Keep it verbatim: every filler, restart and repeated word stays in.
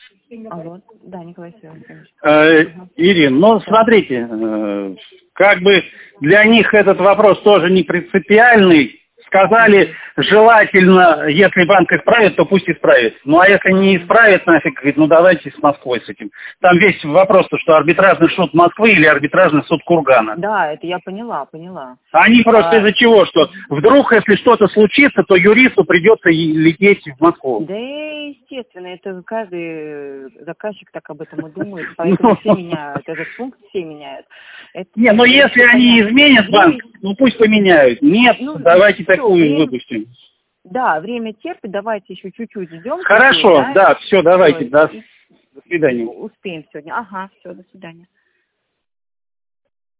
Алло, да, Николай Сергеевич. Э, Ага. Ирина, ну смотрите, э, как бы для них этот вопрос тоже не принципиальный. Сказали, желательно, если банк исправит, то пусть исправит. Ну а если не исправит, нафиг, говорит, ну давайте с Москвой с этим. Там весь вопрос, то, что арбитражный суд Москвы или арбитражный суд Кургана. Да, это я поняла, поняла. Они просто А... из-за чего, что вдруг, если что-то случится, то юристу придется и лететь в Москву. Да, естественно, это каждый заказчик так об этом и думает, поэтому все меняют, этот пункт все меняют. Это, Не, но если они изменят банк, ну пусть поменяют. Нет, ну, давайте все, такую время... выпустим. Да, время терпит, давайте еще чуть-чуть ждем. Хорошо, да, да, все, давайте, все, до, до свидания. успеем сегодня. Ага, все, до свидания.